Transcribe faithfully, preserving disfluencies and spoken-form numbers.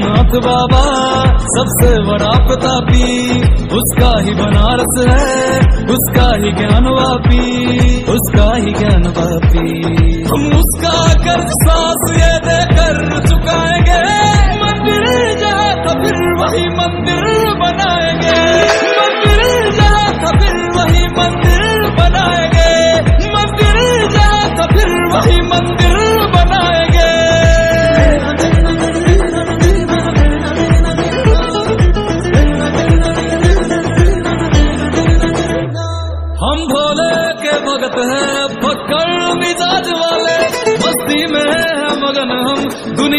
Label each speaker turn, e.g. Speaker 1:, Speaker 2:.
Speaker 1: नाथ बाबा सबसे बड़ा प्रतापी, उसका ही बनारस है, उसका ही ज्ञान वापी, उसका ही ज्ञान वापी। हम उसका कर्ज सांस ये देकर चुकाएंगे, मंदिर जहाँ था फिर वही मंदिर बनाएंगे, मंदिर जहाँ था फिर वही मंदिर बनाएंगे, मंदिर जहाँ था फिर वही मंदिर बनाएंगे। हम भोले के भगत हैं, पकड़ मिजाज वाले, मस्ती में है मगन हम दुनिया